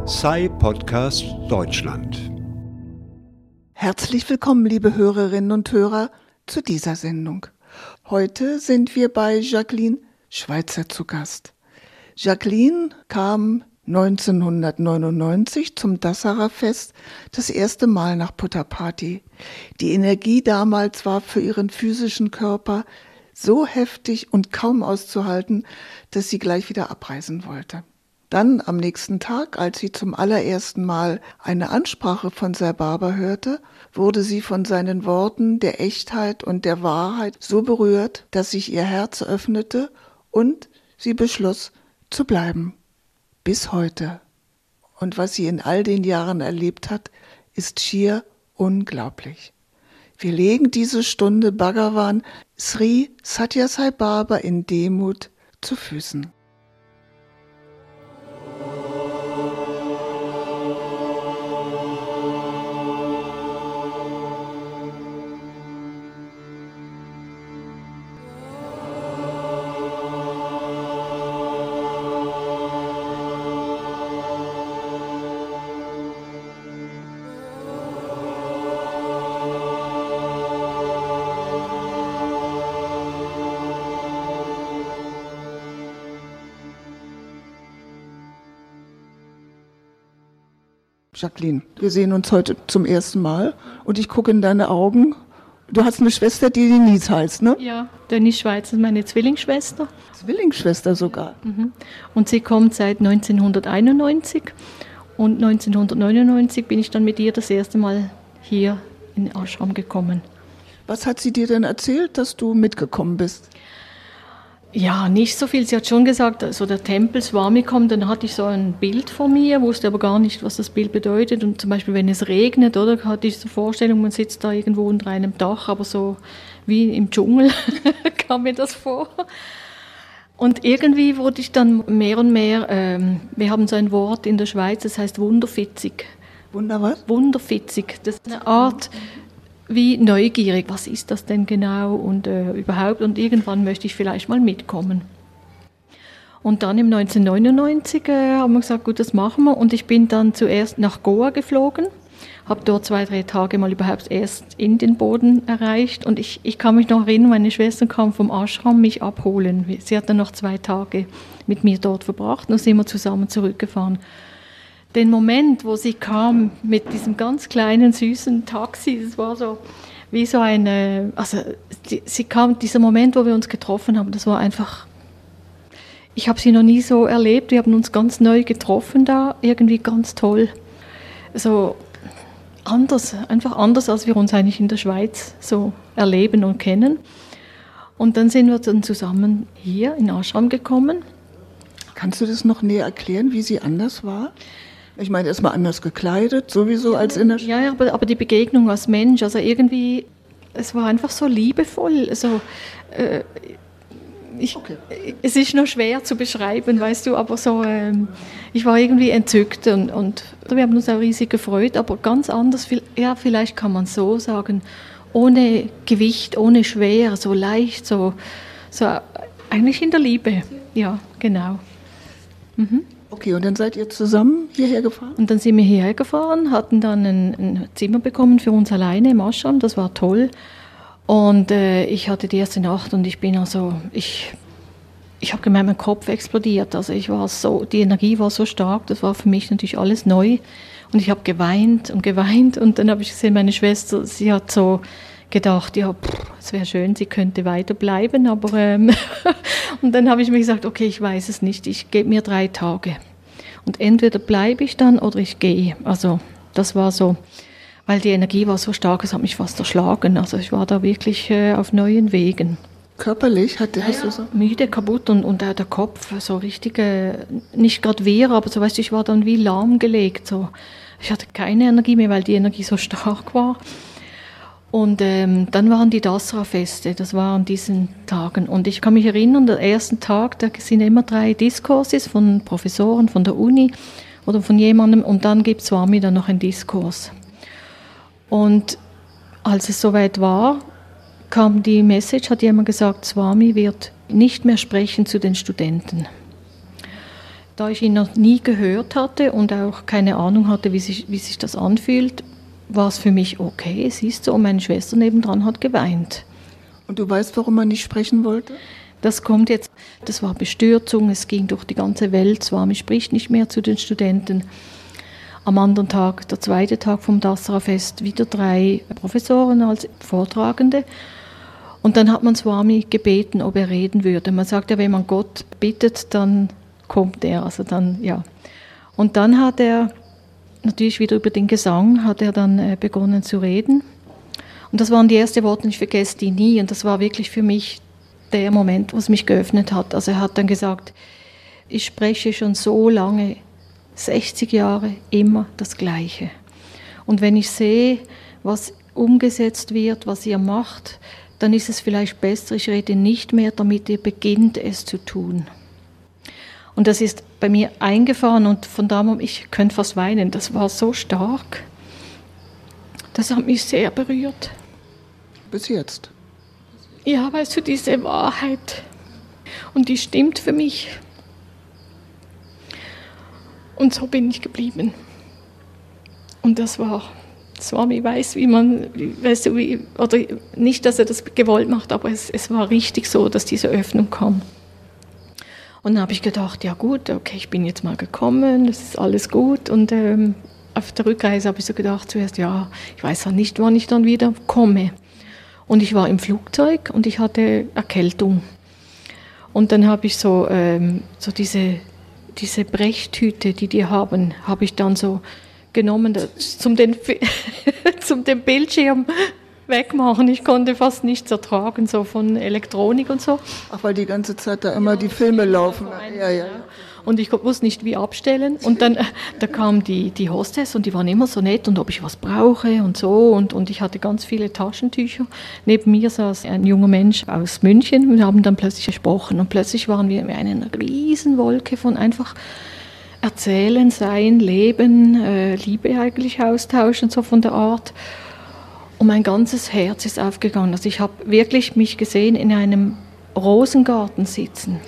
Sai Podcast Deutschland. Herzlich willkommen, liebe Hörerinnen und Hörer, zu dieser Sendung. Heute sind wir bei Jacqueline Schweitzer zu Gast. Jacqueline kam 1999 zum Dassacher Fest das erste Mal nach Puttapati. Die Energie damals war für ihren physischen Körper so heftig und kaum auszuhalten, dass sie gleich wieder abreisen wollte. Dann am nächsten Tag, als sie zum allerersten Mal eine Ansprache von Sai Baba hörte, wurde sie von seinen Worten der Echtheit und der Wahrheit so berührt, dass sich ihr Herz öffnete und sie beschloss zu bleiben. Bis heute. Und was sie in all den Jahren erlebt hat, ist schier unglaublich. Wir legen diese Stunde Bhagavan Sri Sathya Sai Baba in Demut zu Füßen. Jacqueline, wir sehen uns heute zum ersten Mal und ich gucke in deine Augen. Du hast eine Schwester, die Denise heißt, ne? Ja, Denise Schweitzer, meine Zwillingsschwester. Zwillingsschwester sogar? Mhm. Und sie kommt seit 1991 und 1999 bin ich dann mit ihr das erste Mal hier in den Ashram gekommen. Was hat sie dir denn erzählt, dass du mitgekommen bist? Ja, nicht so viel. Sie hat schon gesagt, also der Tempel Swami kommt, dann hatte ich so ein Bild von mir, wusste aber gar nicht, was das Bild bedeutet. Und zum Beispiel, wenn es regnet, oder, hatte ich so Vorstellung, man sitzt da irgendwo unter einem Dach, aber so wie im Dschungel kam mir das vor. Und irgendwie wurde ich dann mehr und mehr, wir haben so ein Wort in der Schweiz, das heißt wunderfitzig. Wunder was? Wunderfitzig, das ist eine Art wie neugierig, was ist das denn genau und überhaupt, und irgendwann möchte ich vielleicht mal mitkommen. Und dann im 1999 haben wir gesagt, gut, das machen wir, und ich bin dann zuerst nach Goa geflogen, habe dort 2-3 Tage mal überhaupt erst in den Boden erreicht, und ich kann mich noch erinnern, meine Schwester kam vom Ashram mich abholen. Sie hat dann noch 2 Tage mit mir dort verbracht, und sind wir zusammen zurückgefahren. Den Moment, wo sie kam mit diesem ganz kleinen, süßen Taxi, das war so wie so eine, also sie kam, dieser Moment, wo wir uns getroffen haben, das war einfach, ich habe sie noch nie so erlebt, wir haben uns ganz neu getroffen da, irgendwie ganz toll, so anders, einfach anders, als wir uns eigentlich in der Schweiz so erleben und kennen. Und dann sind wir dann zusammen hier in Ashram gekommen. Kannst du das noch näher erklären, wie sie anders war? Ich meine, erstmal anders gekleidet, sowieso als in der Ja, aber die Begegnung als Mensch, also irgendwie, es war einfach so liebevoll. Also, es ist noch schwer zu beschreiben, weißt du, aber so, ich war irgendwie entzückt und wir haben uns auch riesig gefreut, aber ganz anders, ja, vielleicht kann man so sagen, ohne Gewicht, ohne schwer, so leicht, so eigentlich in der Liebe, ja, genau. Mhm. Okay, und dann seid ihr zusammen hierher gefahren? Und dann sind wir hierher gefahren, hatten dann ein Zimmer bekommen für uns alleine im Ashram, das war toll. Und ich hatte die erste Nacht und ich bin also, ich habe gemeint, mein Kopf explodiert. Also die Energie war so stark, das war für mich natürlich alles neu. Und ich habe geweint und dann habe ich gesehen, meine Schwester, sie hat so gedacht, ja, es wäre schön, sie könnte weiterbleiben, aber und dann habe ich mir gesagt, okay, ich weiß es nicht, ich gebe mir 3 Tage und entweder bleibe ich dann oder ich gehe. Also das war so, weil die Energie war so stark, es hat mich fast erschlagen, also ich war da wirklich auf neuen Wegen. Körperlich hast du so? Müde, kaputt und auch der Kopf, so richtig, nicht gerade weh, aber so, weißt du, ich war dann wie lahmgelegt, so. Ich hatte keine Energie mehr, weil die Energie so stark war. Und dann waren die Dassacher-Feste, das war an diesen Tagen. Und ich kann mich erinnern, der ersten Tag, da sind immer 3 Diskurses von Professoren von der Uni oder von jemandem, und dann gibt Swami dann noch einen Diskurs. Und als es soweit war, kam die Message, hat jemand gesagt, Swami wird nicht mehr sprechen zu den Studenten. Da ich ihn noch nie gehört hatte und auch keine Ahnung hatte, wie sich das anfühlt, war es für mich okay, siehst du, und meine Schwester nebendran hat geweint. Und du weißt, warum er nicht sprechen wollte? Das kommt jetzt, das war Bestürzung, es ging durch die ganze Welt, Swami spricht nicht mehr zu den Studenten. Am anderen Tag, der zweite Tag vom Dassara-Fest, wieder 3 Professoren als Vortragende. Und dann hat man Swami gebeten, ob er reden würde. Man sagt ja, wenn man Gott bittet, dann kommt er. Also dann, ja. Und dann hat er, natürlich wieder über den Gesang, hat er dann begonnen zu reden. Und das waren die ersten Worte, und ich vergesse die nie. Und das war wirklich für mich der Moment, was mich geöffnet hat. Also er hat dann gesagt, ich spreche schon so lange, 60 Jahre, immer das Gleiche. Und wenn ich sehe, was umgesetzt wird, was ihr macht, dann ist es vielleicht besser, ich rede nicht mehr, damit ihr beginnt, es zu tun. Und das ist bei mir eingefahren und von da an, ich könnte fast weinen, das war so stark. Das hat mich sehr berührt. Bis jetzt? Ja, weißt du, diese Wahrheit. Und die stimmt für mich. Und so bin ich geblieben. Und das war, Swami weiß, wie man, weißt du, wie, oder nicht, dass er das gewollt macht, aber es war richtig so, dass diese Öffnung kam. Und dann habe ich gedacht, ja gut, okay, ich bin jetzt mal gekommen, das ist alles gut. Und auf der Rückreise habe ich so gedacht zuerst, ja, ich weiß ja nicht, wann ich dann wieder komme. Und ich war im Flugzeug und ich hatte Erkältung. Und dann habe ich so diese Brechtüte, die haben, habe ich dann so genommen, zum den Bildschirm wegmachen. Ich konnte fast nichts ertragen, so von Elektronik und so. Ach, weil die ganze Zeit da immer die Filme laufen. Ja. Und ich wusste nicht, wie abstellen. Und dann da kam die Hostess und die waren immer so nett und ob ich was brauche und so. Und ich hatte ganz viele Taschentücher. Neben mir saß ein junger Mensch aus München und wir haben dann plötzlich gesprochen. Und plötzlich waren wir in einer Riesenwolke von einfach Erzählen, Sein, Leben, Liebe eigentlich austauschen, so von der Art. Und mein ganzes Herz ist aufgegangen. Also ich habe wirklich mich gesehen in einem Rosengarten sitzen.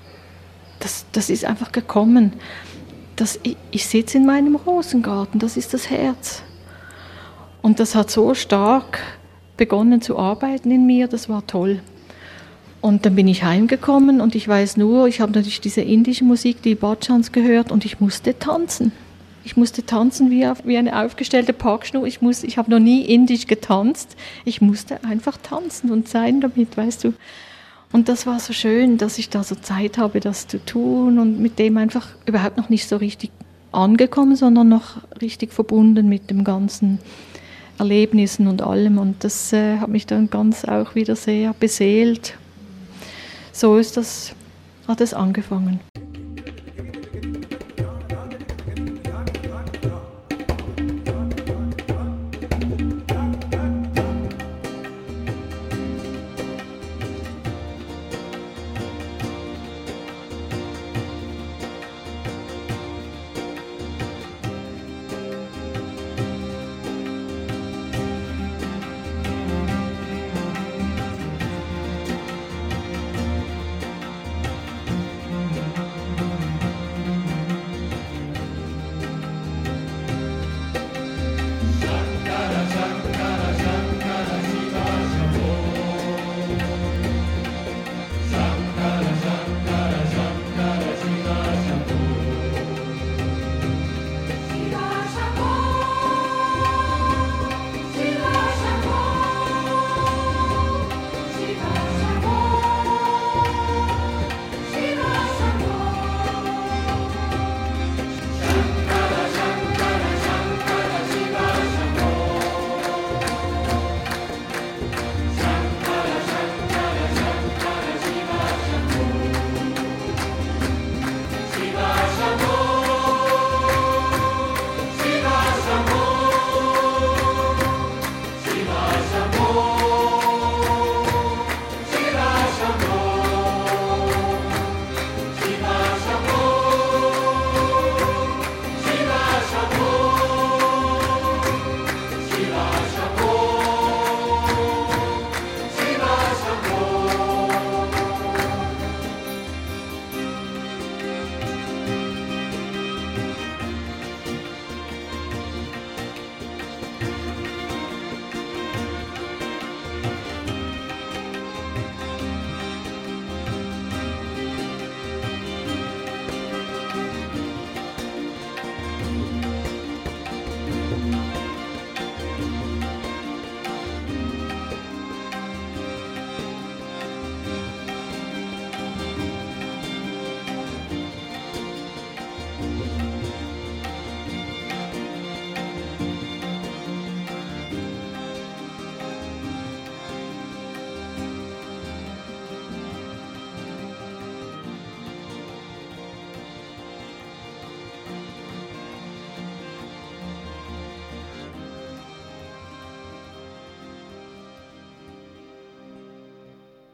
Das ist einfach gekommen. Ich sitze in meinem Rosengarten, das ist das Herz. Und das hat so stark begonnen zu arbeiten in mir, das war toll. Und dann bin ich heimgekommen und ich weiß nur, ich habe natürlich diese indische Musik, die Bhajans gehört und ich musste tanzen. Ich musste tanzen wie eine aufgestellte Parkschnur. Ich habe noch nie indisch getanzt. Ich musste einfach tanzen und sein damit, weißt du. Und das war so schön, dass ich da so Zeit habe, das zu tun und mit dem einfach überhaupt noch nicht so richtig angekommen, sondern noch richtig verbunden mit dem ganzen Erlebnissen und allem. Und das hat mich dann ganz auch wieder sehr beseelt. So hat es angefangen.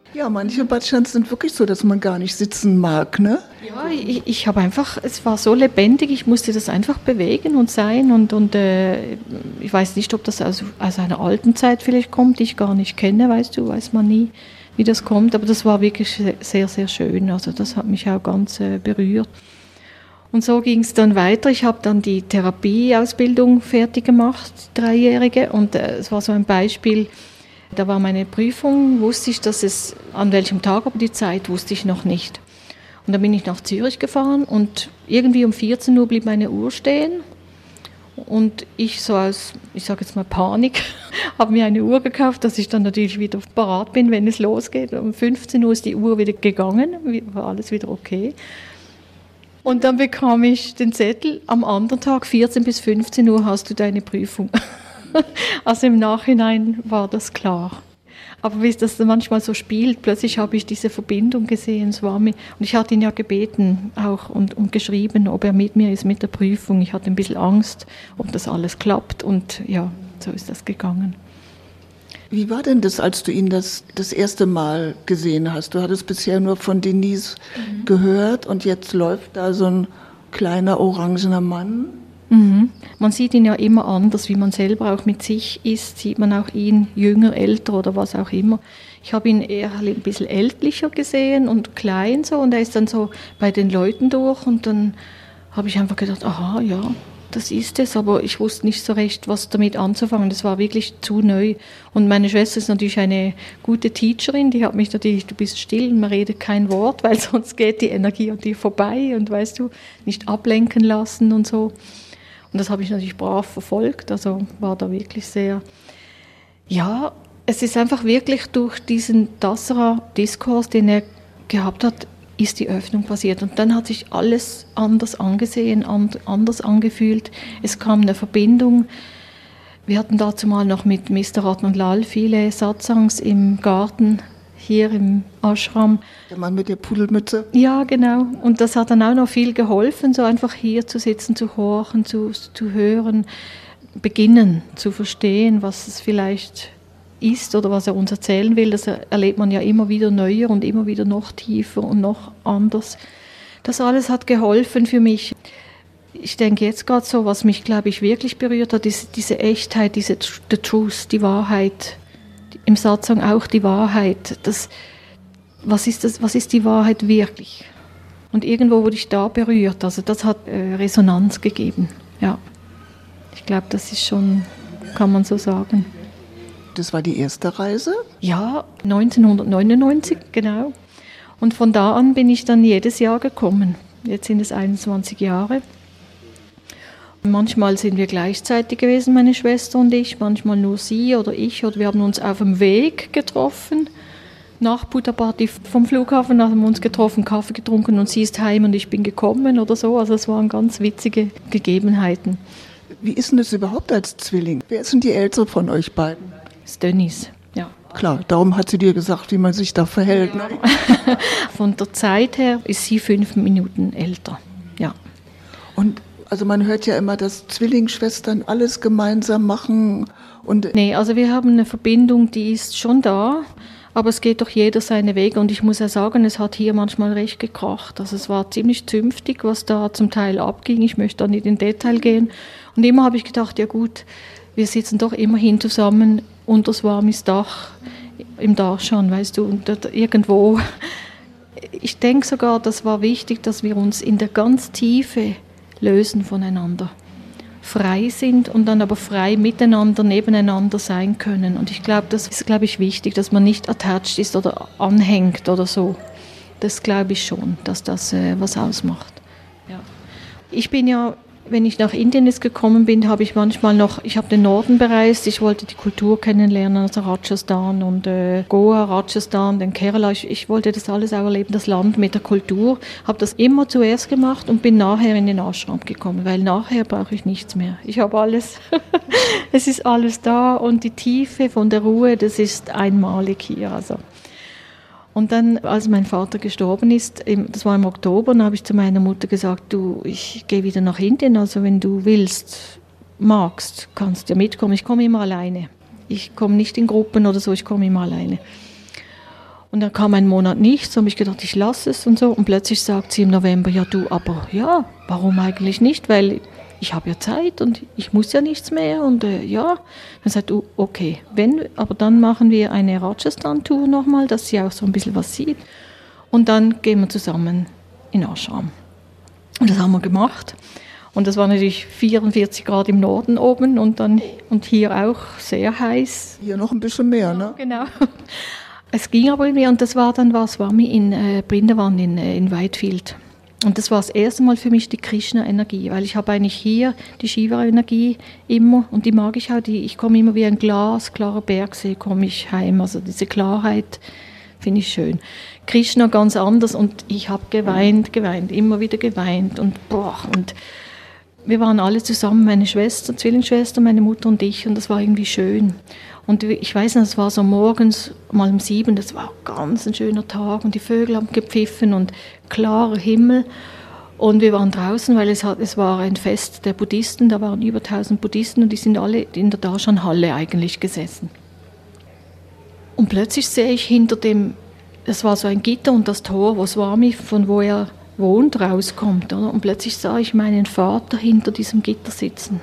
Ja, manche Badschans sind wirklich so, dass man gar nicht sitzen mag, ne? Ja, ich habe einfach, es war so lebendig, ich musste das einfach bewegen und sein und ich weiß nicht, ob das aus einer alten Zeit vielleicht kommt, die ich gar nicht kenne, weiß man nie, wie das kommt, aber das war wirklich sehr, sehr schön, also das hat mich auch ganz berührt. Und so ging es dann weiter. Ich habe dann die Therapieausbildung fertig gemacht, 3-jährige, und es war so ein Beispiel. Da war meine Prüfung, wusste ich, dass es an welchem Tag, aber die Zeit wusste ich noch nicht. Und dann bin ich nach Zürich gefahren und irgendwie um 14 Uhr blieb meine Uhr stehen. Und ich so aus, ich sage jetzt mal Panik, habe mir eine Uhr gekauft, dass ich dann natürlich wieder parat bin, wenn es losgeht. Um 15 Uhr ist die Uhr wieder gegangen, war alles wieder okay. Und dann bekam ich den Zettel, am anderen Tag, 14 bis 15 Uhr hast du deine Prüfung. Also im Nachhinein war das klar. Aber wie es das manchmal so spielt, plötzlich habe ich diese Verbindung gesehen, Swami. Und ich hatte ihn ja gebeten auch und geschrieben, ob er mit mir ist mit der Prüfung. Ich hatte ein bisschen Angst, ob das alles klappt. Und ja, so ist das gegangen. Wie war denn das, als du ihn das erste Mal gesehen hast? Du hattest bisher nur von Denise gehört und jetzt läuft da so ein kleiner orangener Mann. Mhm. Man sieht ihn ja immer anders, wie man selber auch mit sich ist, sieht man auch ihn jünger, älter oder was auch immer. Ich habe ihn eher ein bisschen ältlicher gesehen und klein so und er ist dann so bei den Leuten durch und dann habe ich einfach gedacht, aha, ja, das ist es, aber ich wusste nicht so recht, was damit anzufangen. Das war wirklich zu neu. Und meine Schwester ist natürlich eine gute Teacherin, die hat mich natürlich, du bist still und man redet kein Wort, weil sonst geht die Energie an dir vorbei und weißt du, nicht ablenken lassen und so. Und das habe ich natürlich brav verfolgt, also war da wirklich sehr, ja, es ist einfach wirklich durch diesen Dassera-Diskurs, den er gehabt hat, ist die Öffnung passiert. Und dann hat sich alles anders angesehen, anders angefühlt. Es kam eine Verbindung. Wir hatten dazu mal noch mit Mr. Ratnam Lal viele Satsangs im Garten, hier im Ashram. Der Mann mit der Pudelmütze. Ja, genau. Und das hat dann auch noch viel geholfen, so einfach hier zu sitzen, zu horchen, zu hören, beginnen zu verstehen, was es vielleicht ist oder was er uns erzählen will. Das erlebt man ja immer wieder neuer und immer wieder noch tiefer und noch anders. Das alles hat geholfen für mich. Ich denke jetzt gerade so, was mich, glaube ich, wirklich berührt hat, ist diese Echtheit, the truth, die Wahrheit. Im Satsang auch die Wahrheit. Was ist die Wahrheit wirklich? Und irgendwo wurde ich da berührt. Also das hat Resonanz gegeben. Ja. Ich glaube, das ist schon, kann man so sagen. Das war die erste Reise? Ja, 1999, genau. Und von da an bin ich dann jedes Jahr gekommen. Jetzt sind es 21 Jahre. Manchmal sind wir gleichzeitig gewesen, meine Schwester und ich, manchmal nur sie oder ich, oder wir haben uns auf dem Weg getroffen. Nach Puttaparthi vom Flughafen haben wir uns getroffen, Kaffee getrunken und sie ist heim und ich bin gekommen oder so. Also es waren ganz witzige Gegebenheiten. Wie ist denn das überhaupt als Zwilling? Wer ist denn die Ältere von euch beiden? Das ist Denise, ja. Klar, darum hat sie dir gesagt, wie man sich da verhält. Ja. Ne? Von der Zeit her ist sie 5 Minuten älter, ja. Und also man hört ja immer, dass Zwillingsschwestern alles gemeinsam machen. Nee, also wir haben eine Verbindung, die ist schon da, aber es geht doch jeder seine Wege. Und ich muss ja sagen, es hat hier manchmal recht gekracht. Also es war ziemlich zünftig, was da zum Teil abging. Ich möchte da nicht in Detail gehen. Und immer habe ich gedacht, ja gut, wir sitzen doch immerhin zusammen unter Swamis Dach, im Darshan, weißt du, und irgendwo. Ich denke sogar, das war wichtig, dass wir uns in der ganz Tiefe lösen voneinander, frei sind und dann aber frei miteinander, nebeneinander sein können. Und ich glaube, das ist, glaube ich, wichtig, dass man nicht attached ist oder anhängt oder so. Das glaube ich schon, dass das was ausmacht. Ja. Ich bin ja, wenn ich nach Indien jetzt gekommen bin, habe ich manchmal noch, ich habe den Norden bereist, ich wollte die Kultur kennenlernen, also Rajasthan und Goa, Rajasthan, den Kerala, ich wollte das alles auch erleben, das Land mit der Kultur, habe das immer zuerst gemacht und bin nachher in den Ashram gekommen, weil nachher brauche ich nichts mehr. Ich habe alles, es ist alles da und die Tiefe von der Ruhe, das ist einmalig hier, also. Und dann, als mein Vater gestorben ist, das war im Oktober, dann habe ich zu meiner Mutter gesagt, du, ich gehe wieder nach Indien, also wenn du magst, kannst du mitkommen. Ich komme immer alleine. Ich komme nicht in Gruppen oder so, ich komme immer alleine. Und dann kam ein Monat nichts, so habe ich gedacht, ich lasse es und so. Und plötzlich sagt sie im November, ja du, aber ja, warum eigentlich nicht? Weil ich habe ja Zeit und ich muss ja nichts mehr. Und ja, dann sagt du, okay, aber dann machen wir eine Rajasthan-Tour nochmal, dass sie auch so ein bisschen was sieht. Und dann gehen wir zusammen in Ashram. Und das haben wir gemacht. Und das war natürlich 44 Grad im Norden oben und hier auch sehr heiß. Hier noch ein bisschen mehr, ne? Ja, genau. Es ging aber irgendwie, und das war dann Swami in Brindavan in Whitefield. Und das war das erste Mal für mich die Krishna-Energie, weil ich habe eigentlich hier die Shiva-Energie immer, und die mag ich auch, ich komme immer wie ein klarer Bergsee, komme ich heim, also diese Klarheit finde ich schön. Krishna ganz anders, und ich habe geweint, immer wieder geweint, und wir waren alle zusammen, meine Schwester, Zwillingsschwester, meine Mutter und ich, und das war irgendwie schön. Und ich weiß noch, es war so morgens mal um 7, das war ganz ein schöner Tag und die Vögel haben gepfiffen und klarer Himmel. Und wir waren draußen, weil es war ein Fest der Buddhisten, da waren über 1000 Buddhisten und die sind alle in der Darshan-Halle eigentlich gesessen. Und plötzlich sehe ich das war so ein Gitter und das Tor, wo Swami, von wo er wohnt, rauskommt. Oder? Und plötzlich sah ich meinen Vater hinter diesem Gitter sitzen.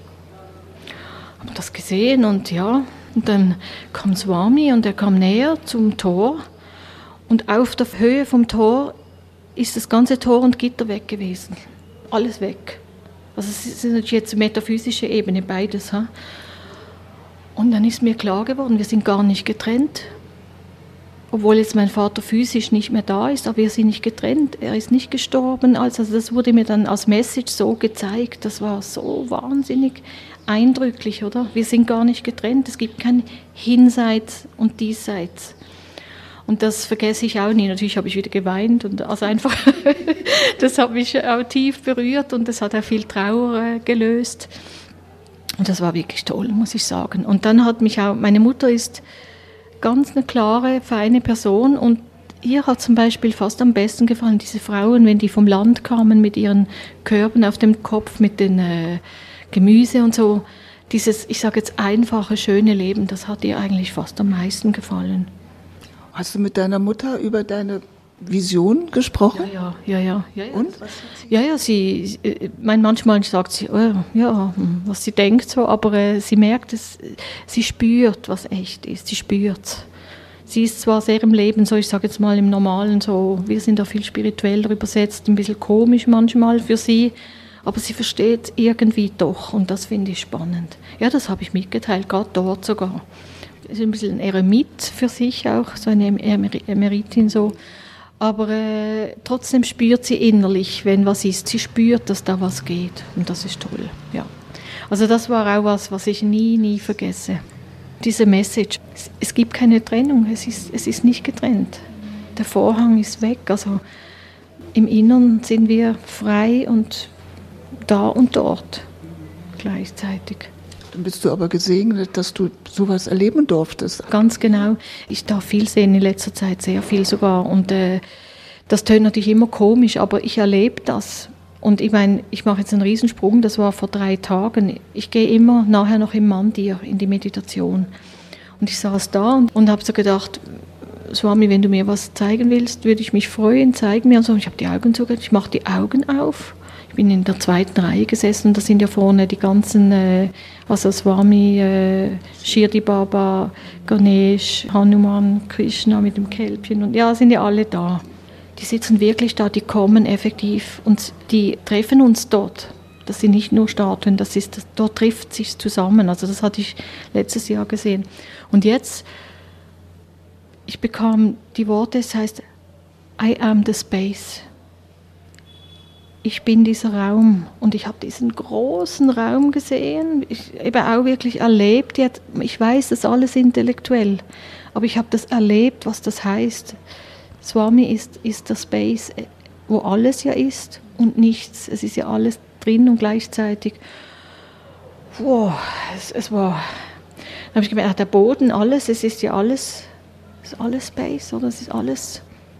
Habe das gesehen und ja... Und dann kam Swami und er kam näher zum Tor und auf der Höhe vom Tor ist das ganze Tor und Gitter weg gewesen. Alles weg. Also es ist natürlich jetzt eine metaphysische Ebene, beides. Ha? Und dann ist mir klar geworden, wir sind gar nicht getrennt. Obwohl jetzt mein Vater physisch nicht mehr da ist, aber wir sind nicht getrennt. Er ist nicht gestorben. Also das wurde mir dann als Message so gezeigt. Das war so wahnsinnig eindrücklich, oder? Wir sind gar nicht getrennt. Es gibt kein Hinseits und Diesseits. Und das vergesse ich auch nie. Natürlich habe ich wieder geweint und also einfach, das hat mich auch tief berührt und das hat auch viel Trauer gelöst. Und das war wirklich toll, muss ich sagen. Und dann hat mich auch, meine Mutter ist ganz eine klare, feine Person und ihr hat zum Beispiel fast am besten gefallen, diese Frauen, wenn die vom Land kamen mit ihren Körben auf dem Kopf, mit den Gemüse und so, dieses, ich sage jetzt, einfache, schöne Leben, das hat ihr eigentlich fast am meisten gefallen. Hast du mit deiner Mutter über deine Vision gesprochen? Ja. Und? Manchmal sagt sie, was sie denkt so, aber sie merkt es, sie spürt, was echt ist, sie spürt es. Sie ist zwar sehr im Leben, so ich sage jetzt mal im Normalen, so, wir sind da viel spiritueller übersetzt, ein bisschen komisch manchmal für sie, aber sie versteht irgendwie doch und das finde ich spannend. Ja, das habe ich mitgeteilt, gerade dort sogar. Ist ein bisschen ein Eremit für sich auch, so eine Emeritin so. Aber trotzdem spürt sie innerlich, wenn was ist. Sie spürt, dass da was geht und das ist toll. Ja. Also das war auch was ich nie vergesse. Diese Message, es gibt keine Trennung, es ist nicht getrennt. Der Vorhang ist weg, also im Inneren sind wir frei und da und dort gleichzeitig. Dann bist du aber gesegnet, dass du sowas erleben durftest. Ganz genau. Ich darf viel sehen in letzter Zeit, sehr viel sogar. Und das tönt natürlich immer komisch, aber ich erlebe das. Und ich meine, ich mache jetzt einen Riesensprung, das war vor 3 Tagen. Ich gehe immer nachher noch im Mandir in die Meditation. Und ich saß da und habe so gedacht, Swami, wenn du mir was zeigen willst, würde ich mich freuen, zeig mir. Also ich habe die Augen zugehört, ich mache die Augen auf. Ich bin in der 2. Reihe gesessen und da sind ja vorne die ganzen, Swami, Shirdi Baba, Ganesh, Hanuman, Krishna mit dem Kälbchen und ja, sind ja alle da. Die sitzen wirklich da, die kommen effektiv und die treffen uns dort. Das sind nicht nur Statuen, dort trifft sich zusammen. Also das hatte ich letztes Jahr gesehen. Und jetzt, ich bekam die Worte, es heißt, I am the space. Ich bin dieser Raum und ich habe diesen großen Raum gesehen, ich eben auch wirklich erlebt. Ich weiß das alles intellektuell, aber ich habe das erlebt, was das heißt. Swami ist der Space, wo alles ja ist und nichts. Es ist ja alles drin und gleichzeitig. Wow, es war. Dann habe ich gemerkt, der Boden, alles, es ist ja alles Space, oder? Es ist alles.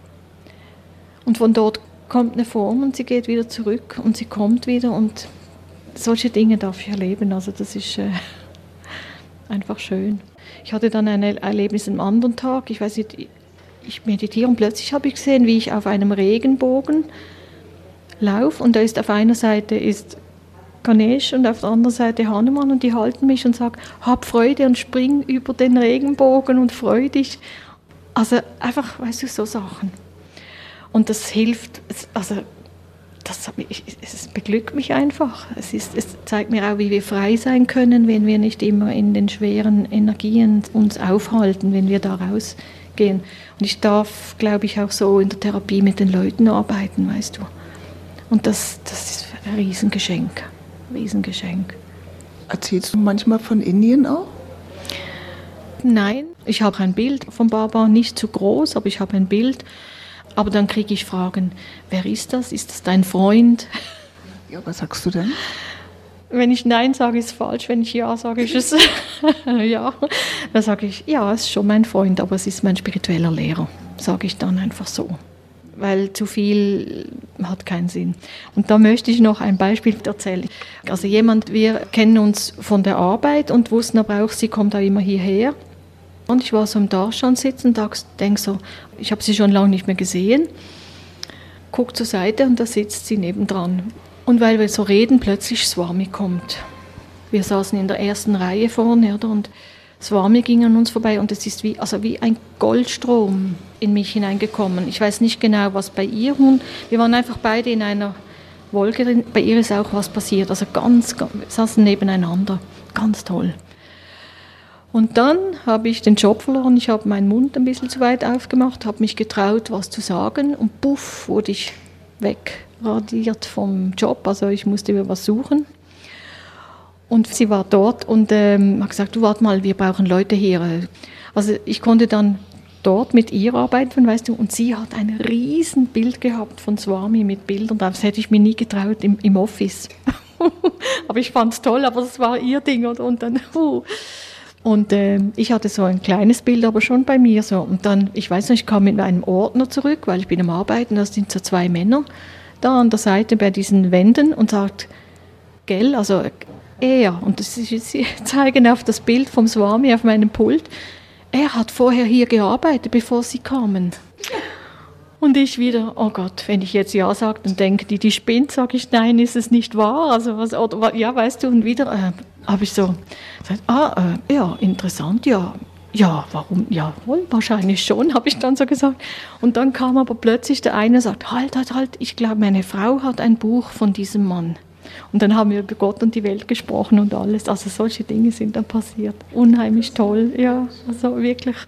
Und von dort kommt eine Form und sie geht wieder zurück und sie kommt wieder und solche Dinge darf ich erleben. Also das ist einfach schön. Ich hatte dann ein Erlebnis am anderen Tag, ich weiß nicht, ich meditiere und plötzlich habe ich gesehen, wie ich auf einem Regenbogen laufe und da ist auf einer Seite ist Ganesh und auf der anderen Seite Hanuman und die halten mich und sagen, hab Freude und spring über den Regenbogen und freu dich. Also einfach, weißt du, so Sachen. Und das hilft, also es beglückt mich einfach. Es zeigt mir auch, wie wir frei sein können, wenn wir nicht immer in den schweren Energien uns aufhalten, wenn wir da rausgehen. Und ich darf, glaube ich, auch so in der Therapie mit den Leuten arbeiten, weißt du. Und das ist ein Riesengeschenk. Riesengeschenk. Erzählst du manchmal von Indien auch? Nein, ich habe ein Bild von Baba, nicht zu groß, aber ich habe ein Bild. Aber dann kriege ich Fragen, wer ist das? Ist das dein Freund? Ja, was sagst du denn? Wenn ich Nein sage, ist es falsch. Wenn ich Ja sage, ist es ja. Dann sage ich, ja, es ist schon mein Freund, aber es ist mein spiritueller Lehrer. Sage ich dann einfach so. Weil zu viel hat keinen Sinn. Und da möchte ich noch ein Beispiel erzählen. Also wir kennen uns von der Arbeit und wussten aber auch, sie kommt auch immer hierher. Und ich war so im Darshan sitzen und denke so, ich habe sie schon lange nicht mehr gesehen. Guck zur Seite und da sitzt sie nebendran. Und weil wir so reden, plötzlich Swami kommt. Wir saßen in der ersten Reihe vorne, oder? Und Swami ging an uns vorbei und es ist wie ein Goldstrom in mich hineingekommen. Ich weiß nicht genau, was bei ihr. Wir waren einfach beide in einer Wolke. Bei ihr ist auch was passiert. Also wir saßen nebeneinander. Ganz toll. Und dann habe ich den Job verloren. Ich habe meinen Mund ein bisschen zu weit aufgemacht, habe mich getraut, was zu sagen. Und puff, wurde ich wegradiert vom Job. Also ich musste über was suchen. Und sie war dort und hat gesagt, du warte mal, wir brauchen Leute hier. Also ich konnte dann dort mit ihr arbeiten, weißt du, und sie hat ein riesen Bild gehabt von Swami mit Bildern. Das hätte ich mir nie getraut im Office. Aber ich fand es toll, aber das war ihr Ding. Und dann, Und ich hatte so ein kleines Bild, aber schon bei mir so. Und dann, ich weiß noch, ich kam mit einem Ordner zurück, weil ich bin am Arbeiten, da sind so 2 Männer da an der Seite bei diesen Wänden und sagt, gell, also er, und sie zeigen auf das Bild vom Swami auf meinem Pult, er hat vorher hier gearbeitet, bevor sie kamen. Und ich wieder, oh Gott, wenn ich jetzt Ja sage, dann denken die spinnt, sage ich, nein, ist es nicht wahr? Also ja, weißt du, und wieder habe ich so gesagt, ja, interessant, ja, warum, jawohl, wahrscheinlich schon, habe ich dann so gesagt. Und dann kam aber plötzlich der eine und sagt, halt, ich glaube, meine Frau hat ein Buch von diesem Mann. Und dann haben wir über Gott und die Welt gesprochen und alles. Also solche Dinge sind dann passiert. Unheimlich toll, ja, also wirklich.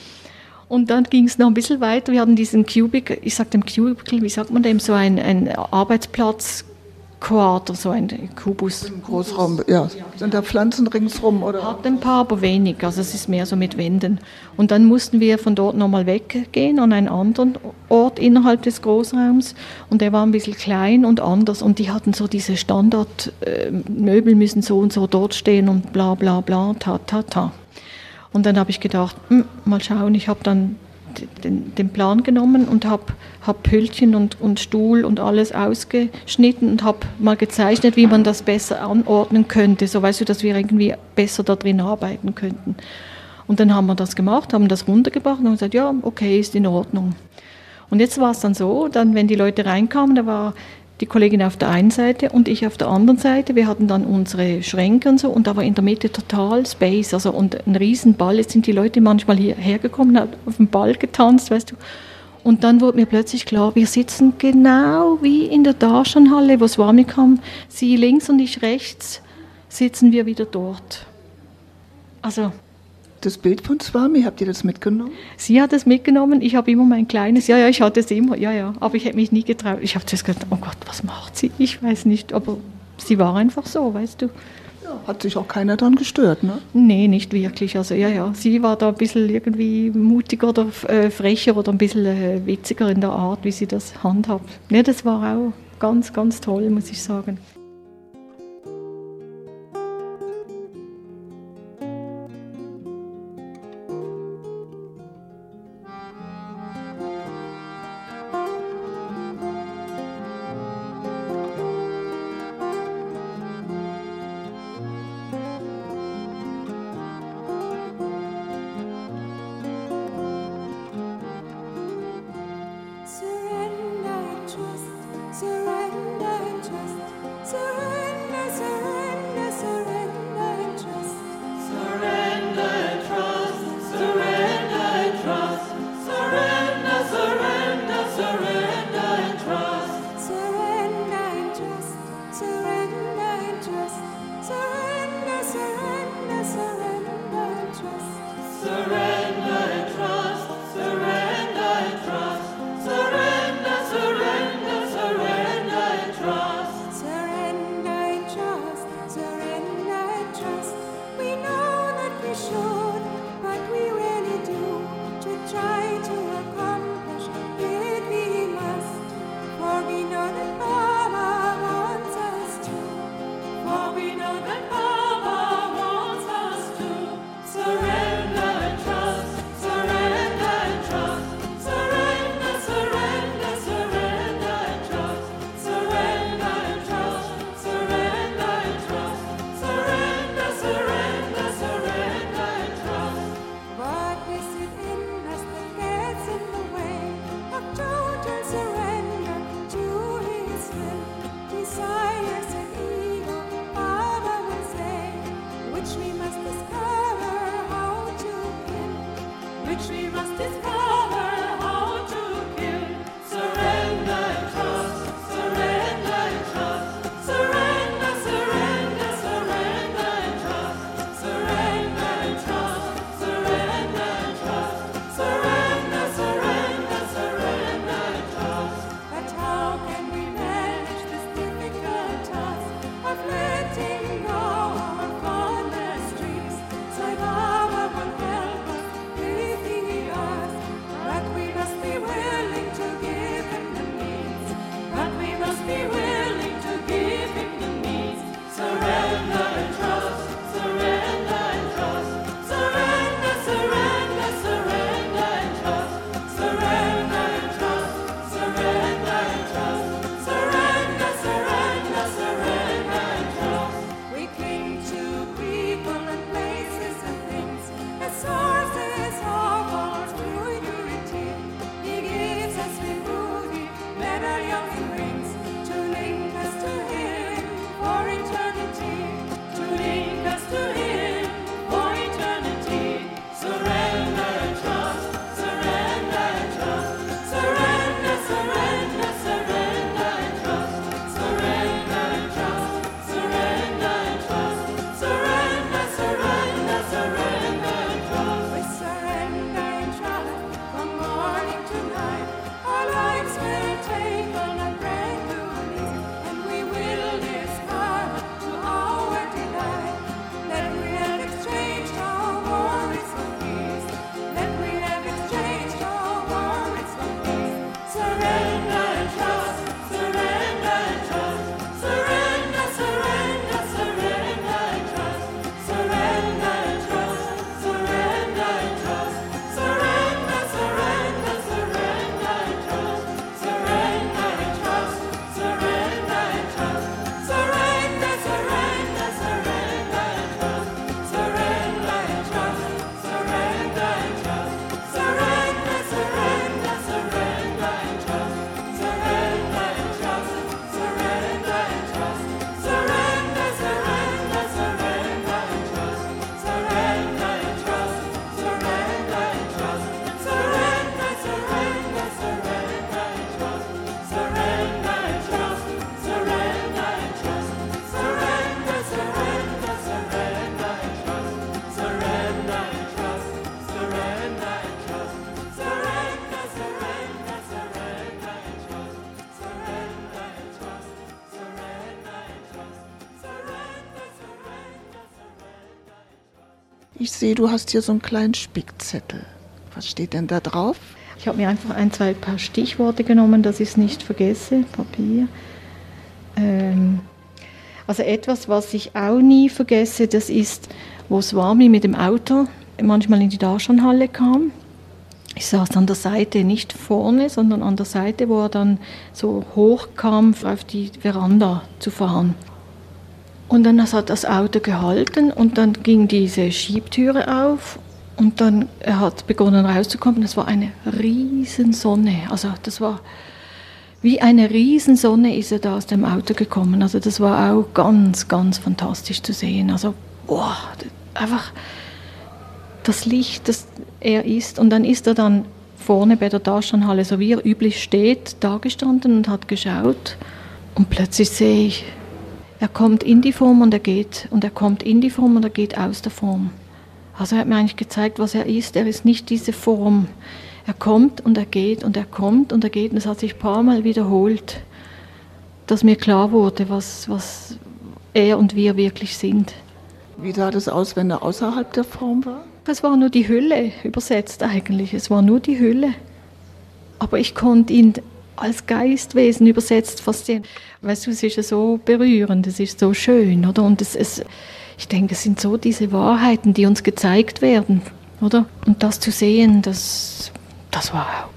Und dann ging es noch ein bisschen weiter. Wir hatten diesen Cubicle, ich sage dem Cubicle, wie sagt man dem, so ein Arbeitsplatz, Quarter, so ein Kubus. Im Großraum, ja. Sind da Pflanzen ringsrum? Oder? Hat ein paar, aber wenig. Also es ist mehr so mit Wänden. Und dann mussten wir von dort nochmal weggehen an einen anderen Ort innerhalb des Großraums. Und der war ein bisschen klein und anders. Und die hatten so diese Standardmöbel müssen so und so dort stehen und bla bla bla, ta. Und dann habe ich gedacht, mal schauen, ich habe dann den Plan genommen und habe Hüllchen und Stuhl und alles ausgeschnitten und habe mal gezeichnet, wie man das besser anordnen könnte, so weißt du, dass wir irgendwie besser da drin arbeiten könnten. Und dann haben wir das gemacht, haben das runtergebracht und haben gesagt, ja, okay, ist in Ordnung. Und jetzt war es dann so, dann, wenn die Leute reinkamen, da war die Kollegin auf der einen Seite und ich auf der anderen Seite. Wir hatten dann unsere Schränke und so und da war in der Mitte total Space, also und ein Riesenball. Jetzt sind die Leute manchmal hierher gekommen, haben auf dem Ball getanzt, weißt du. Und dann wurde mir plötzlich klar, wir sitzen genau wie in der Darshan-Halle, wo Swami kam. Sie links und ich rechts, sitzen wir wieder dort. Also Das Bild von Swami, habt ihr das mitgenommen? Sie hat es mitgenommen, ich habe immer mein kleines, ja, ich hatte es immer, ja, aber ich hätte mich nie getraut. Ich habe zuerst gedacht, oh Gott, was macht sie? Ich weiß nicht, aber sie war einfach so, weißt du. Ja, hat sich auch keiner daran gestört, ne? Nee, nicht wirklich, also ja, sie war da ein bisschen irgendwie mutiger oder frecher oder ein bisschen witziger in der Art, wie sie das handhabt. Ja, das war auch ganz, ganz toll, muss ich sagen. Ich sehe, du hast hier so einen kleinen Spickzettel. Was steht denn da drauf? Ich habe mir einfach zwei paar Stichworte genommen, dass ich es nicht vergesse. Papier. Also etwas, was ich auch nie vergesse, das ist, wo Swami mit dem Auto manchmal in die Darshan-Halle kam. Ich saß an der Seite, nicht vorne, sondern an der Seite, wo er dann so hoch kam, auf die Veranda zu fahren. Und dann hat das Auto gehalten und dann ging diese Schiebtüre auf und dann er hat begonnen rauszukommen. Das war eine Riesensonne. Also das war wie eine Riesensonne ist er da aus dem Auto gekommen. Also das war auch ganz, ganz fantastisch zu sehen. Also einfach das Licht, das er ist. Und dann ist er dann vorne bei der Darshan-Halle, so wie er üblich steht, da gestanden und hat geschaut. Und plötzlich sehe ich, er kommt in die Form und er geht. Und er kommt in die Form und er geht aus der Form. Also er hat mir eigentlich gezeigt, was er ist. Er ist nicht diese Form. Er kommt und er geht und er kommt und er geht. Und es hat sich ein paar Mal wiederholt, dass mir klar wurde, was er und wir wirklich sind. Wie sah das aus, wenn er außerhalb der Form war? Es war nur die Hülle, übersetzt eigentlich. Es war nur die Hülle. Aber ich konnte ihn als Geistwesen übersetzt faszinieren. Weißt du, es ist ja so berührend, es ist so schön, oder? Und ich denke, es sind so diese Wahrheiten, die uns gezeigt werden, oder? Und das zu sehen, das war.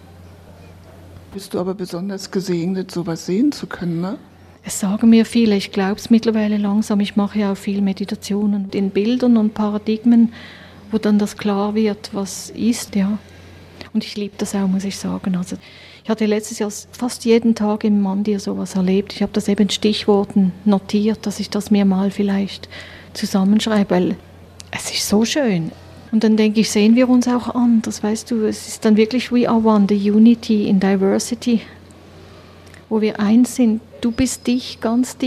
Bist du aber besonders gesegnet, sowas sehen zu können, ne? Es sagen mir viele, ich glaube es mittlerweile langsam, ich mache ja auch viel Meditationen in Bildern und Paradigmen, wo dann das klar wird, was ist, ja. Und ich liebe das auch, muss ich sagen. Also ich hatte letztes Jahr fast jeden Tag im Mandir sowas erlebt. Ich habe das eben in Stichworten notiert, dass ich das mir mal vielleicht zusammenschreibe, weil es ist so schön. Und dann denke ich, sehen wir uns auch anders, weißt du, es ist dann wirklich we are one, the unity in diversity, wo wir eins sind. Du bist dich,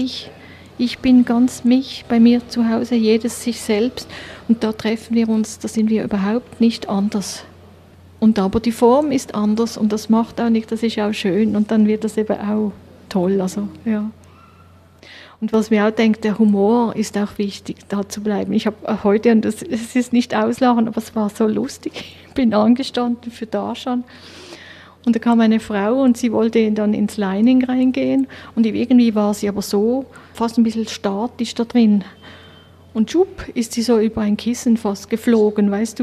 ich bin ganz mich, bei mir zu Hause, jedes sich selbst. Und da treffen wir uns, da sind wir überhaupt nicht anders. Und aber die Form ist anders und das macht auch nicht, das ist auch schön und dann wird das eben auch toll, also ja. Und was mir auch denkt, der Humor ist auch wichtig, da zu bleiben. Ich habe heute, und es ist nicht auslachen, aber es war so lustig, ich bin angestanden für Darshan und da kam eine Frau und sie wollte dann ins Lining reingehen und irgendwie war sie aber so fast ein bisschen statisch da drin. Und schwupp ist sie so über ein Kissen fast geflogen, weißt du.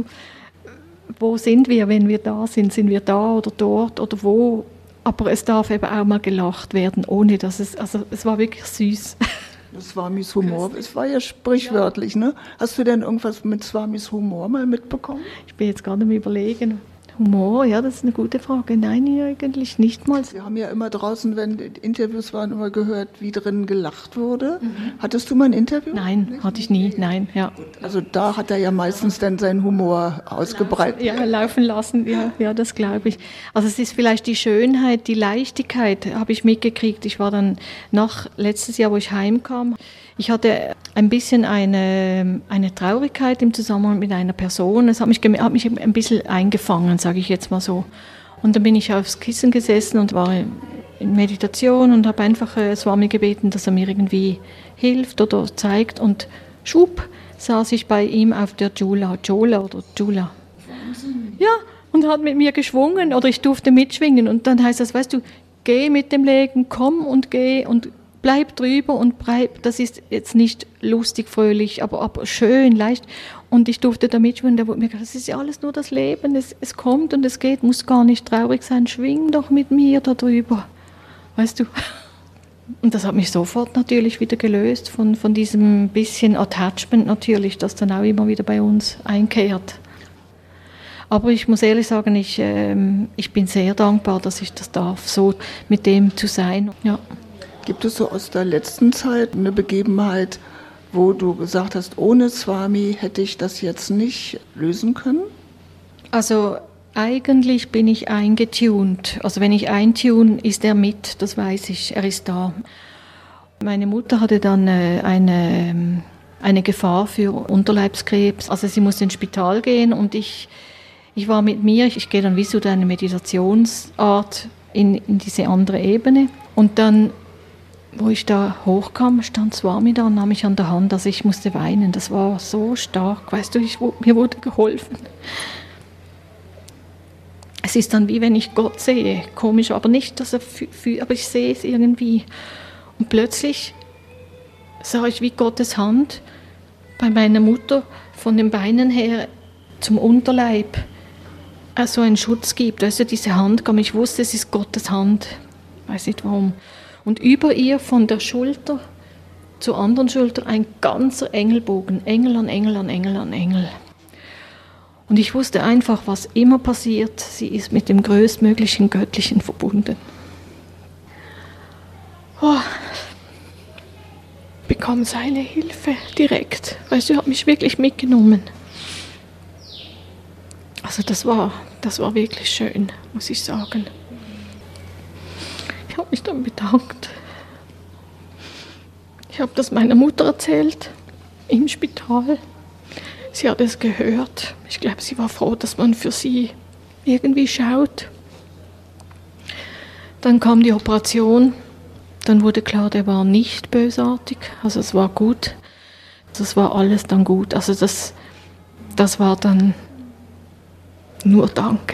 Wo sind wir, wenn wir da sind? Sind wir da oder dort oder wo? Aber es darf eben auch mal gelacht werden, ohne dass es war wirklich süß. Das Swamis Humor, es war ja sprichwörtlich, ne? Hast du denn irgendwas mit Swamis Humor mal mitbekommen? Ich bin jetzt gerade am Überlegen. Humor, ja, das ist eine gute Frage. Nein, eigentlich nicht mal. Wir haben ja immer draußen, wenn Interviews waren, immer gehört, wie drin gelacht wurde. Hattest du mal ein Interview? Nein, hatte ich nie, nein, ja. Also da hat er ja meistens dann seinen Humor ausgebreitet. Ja, laufen lassen, ja, das glaube ich. Also es ist vielleicht die Schönheit, die Leichtigkeit, habe ich mitgekriegt. Ich war dann letztes Jahr, wo ich heimkam, ich hatte ein bisschen eine Traurigkeit im Zusammenhang mit einer Person. Es hat mich ein bisschen eingefangen, sage ich jetzt mal so. Und dann bin ich aufs Kissen gesessen und war in Meditation und habe einfach Swami gebeten, dass er mir irgendwie hilft oder zeigt. Und schwupp saß ich bei ihm auf der Jula. Ja, und hat mit mir geschwungen oder ich durfte mitschwingen. Und dann heißt das, weißt du, geh mit dem Leben, komm und geh und bleib drüber und bleib, das ist jetzt nicht lustig, fröhlich, aber schön, leicht. Und ich durfte da mitschwingen, da wurde mir gedacht, das ist ja alles nur das Leben, es kommt und es geht, muss gar nicht traurig sein, schwing doch mit mir da drüber, weißt du. Und das hat mich sofort natürlich wieder gelöst von diesem bisschen Attachment natürlich, das dann auch immer wieder bei uns einkehrt. Aber ich muss ehrlich sagen, ich bin sehr dankbar, dass ich das darf, so mit dem zu sein, ja. Gibt es so aus der letzten Zeit eine Begebenheit, wo du gesagt hast, ohne Swami hätte ich das jetzt nicht lösen können? Also eigentlich bin ich eingetunt. Also wenn ich eintune, ist er mit, das weiß ich, er ist da. Meine Mutter hatte dann eine Gefahr für Unterleibskrebs. Also sie musste ins Spital gehen und ich war mit mir, ich gehe dann wie so eine Meditationsart in diese andere Ebene. Und dann wo ich da hochkam, stand Swami da und nahm mich an der Hand. Also ich musste weinen, das war so stark. Weißt du, mir wurde geholfen. Es ist dann wie wenn ich Gott sehe, komisch, aber nicht, dass aber ich sehe es irgendwie. Und plötzlich sah ich wie Gottes Hand bei meiner Mutter von den Beinen her zum Unterleib so einen Schutz gibt. Also diese Hand kam, ich wusste, es ist Gottes Hand, ich weiß nicht warum. Und über ihr von der Schulter zur anderen Schulter ein ganzer Engelbogen, Engel an Engel an Engel an Engel. Und ich wusste einfach, was immer passiert, sie ist mit dem größtmöglichen Göttlichen verbunden. Oh, bekam seine Hilfe direkt. Weißt du, er hat mich wirklich mitgenommen. Also das war wirklich schön, muss ich sagen. Ich habe mich dann bedankt. Ich habe das meiner Mutter erzählt, im Spital. Sie hat es gehört. Ich glaube, sie war froh, dass man für sie irgendwie schaut. Dann kam die Operation. Dann wurde klar, der war nicht bösartig. Also es war gut. Das war alles dann gut. Also das war dann nur Danke.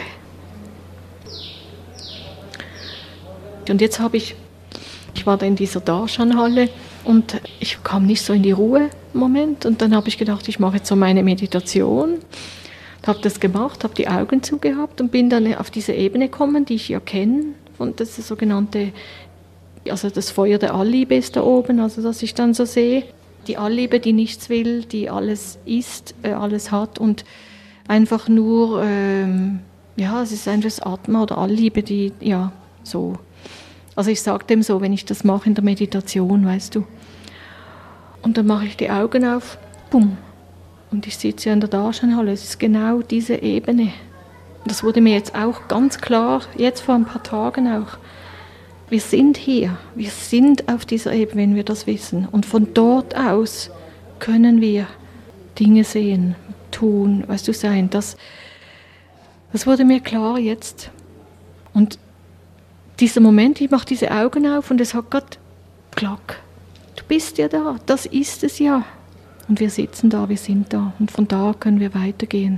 Und jetzt ich war da in dieser Darshan-Halle und ich kam nicht so in die Ruhe im Moment. Und dann habe ich gedacht, ich mache jetzt so meine Meditation. Habe das gemacht, habe die Augen zugehabt und bin dann auf diese Ebene gekommen, die ich ja kenne. Und das ist das sogenannte, also das Feuer der Allliebe ist da oben, also dass ich dann so sehe. Die Allliebe, die nichts will, die alles ist, alles hat und einfach nur, es ist einfach das Atma oder Allliebe, die, ja, so. Also ich sage dem so, wenn ich das mache in der Meditation, weißt du. Und dann mache ich die Augen auf, bumm. Und ich sitze ja in der Darshan-Halle, es ist genau diese Ebene. Das wurde mir jetzt auch ganz klar, jetzt vor ein paar Tagen auch. Wir sind hier, wir sind auf dieser Ebene, wenn wir das wissen. Und von dort aus können wir Dinge sehen, tun, weißt du, sein. Das wurde mir klar jetzt. Und dieser Moment, ich mache diese Augen auf und es hat gerade Klack. Du bist ja da, das ist es ja. Und wir sitzen da, wir sind da. Und von da können wir weitergehen.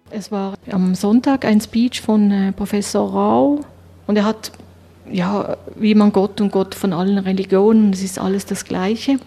Es war am Sonntag ein Speech von Professor Rau und er hat, ja, wie man Gott und Gott von allen Religionen, es ist alles das Gleiche,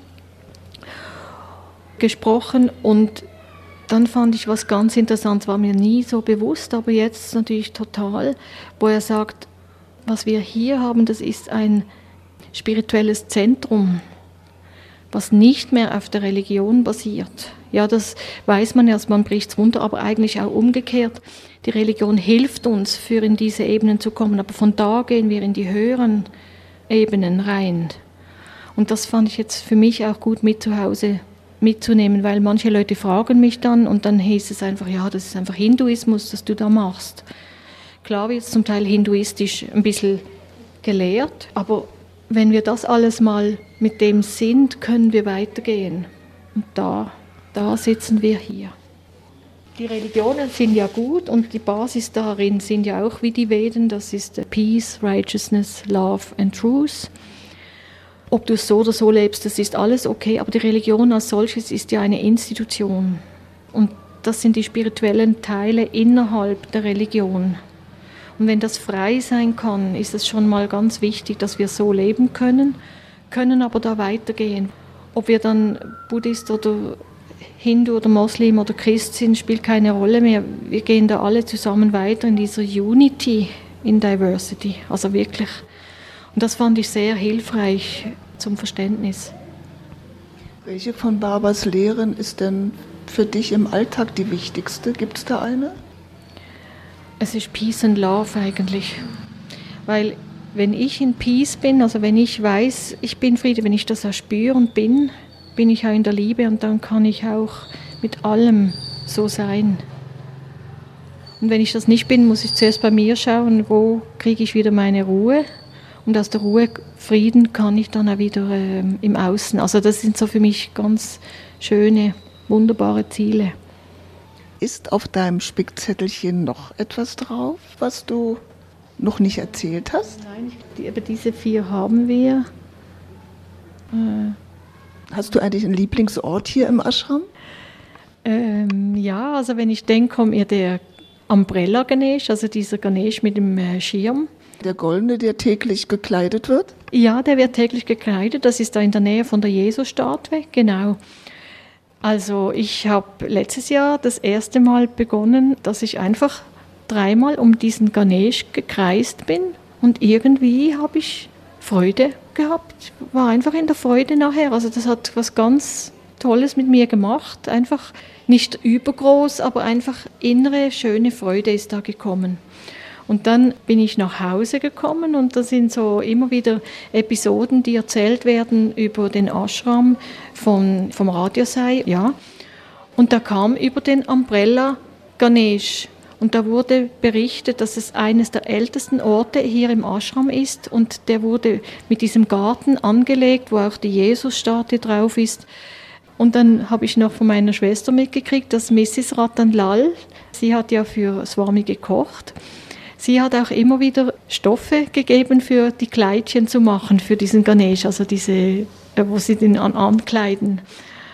gesprochen. Und dann fand ich was ganz Interessantes, war mir nie so bewusst, aber jetzt natürlich total, wo er sagt, was wir hier haben, das ist ein spirituelles Zentrum, was nicht mehr auf der Religion basiert. Ja, das weiß man erst, man bricht es runter, aber eigentlich auch umgekehrt. Die Religion hilft uns, für in diese Ebenen zu kommen, aber von da gehen wir in die höheren Ebenen rein. Und das fand ich jetzt für mich auch gut mit zu Hause mitzunehmen, weil manche Leute fragen mich dann und dann hieß es einfach, ja, das ist einfach Hinduismus, das du da machst. Klar wird es zum Teil hinduistisch ein bisschen gelehrt, aber wenn wir das alles mal mit dem sind, können wir weitergehen. Und da sitzen wir hier. Die Religionen sind ja gut und die Basis darin sind ja auch wie die Veden, das ist Peace, Righteousness, Love and Truth. Ob du es so oder so lebst, das ist alles okay, aber die Religion als solches ist ja eine Institution. Und das sind die spirituellen Teile innerhalb der Religion. Und wenn das frei sein kann, ist es schon mal ganz wichtig, dass wir so leben können aber da weitergehen. Ob wir dann Buddhist oder Hindu oder Moslem oder Christ sind, spielt keine Rolle mehr. Wir gehen da alle zusammen weiter in dieser Unity in Diversity, also wirklich. Und das fand ich sehr hilfreich zum Verständnis. Welche von Barbers Lehren ist denn für dich im Alltag die wichtigste? Gibt es da eine? Es ist Peace and Love eigentlich. Weil wenn ich in Peace bin, also wenn ich weiß, ich bin Friede, wenn ich das auch spüre und bin ich auch in der Liebe und dann kann ich auch mit allem so sein. Und wenn ich das nicht bin, muss ich zuerst bei mir schauen, wo kriege ich wieder meine Ruhe. Und aus der Ruhe, Frieden kann ich dann auch wieder im Außen. Also das sind so für mich ganz schöne, wunderbare Ziele. Ist auf deinem Spickzettelchen noch etwas drauf, was du noch nicht erzählt hast? Nein, über diese 4 haben wir. Hast du eigentlich einen Lieblingsort hier im Ashram? Ja, also wenn ich denke, kommt mir der Umbrella Ganesh, also dieser Ganesh mit dem Schirm. Der Goldene, der täglich gekleidet wird? Ja, der wird täglich gekleidet. Das ist da in der Nähe von der Jesus-Statue, genau. Also ich habe letztes Jahr das erste Mal begonnen, dass ich einfach 3-mal um diesen Ganesh gekreist bin und irgendwie habe ich Freude gehabt. War einfach in der Freude nachher. Also das hat was ganz Tolles mit mir gemacht. Einfach nicht übergroß, aber einfach innere, schöne Freude ist da gekommen. Und dann bin ich nach Hause gekommen und da sind so immer wieder Episoden, die erzählt werden über den Ashram vom Radiosai. Ja. Und da kam über den Umbrella Ganesh. Und da wurde berichtet, dass es eines der ältesten Orte hier im Ashram ist. Und der wurde mit diesem Garten angelegt, wo auch die Jesus-Statue drauf ist. Und dann habe ich noch von meiner Schwester mitgekriegt, dass Mrs. Ratan Lal, sie hat ja für Swami gekocht, sie hat auch immer wieder Stoffe gegeben, für die Kleidchen zu machen, für diesen Ganesh, also diese, wo sie den ankleiden.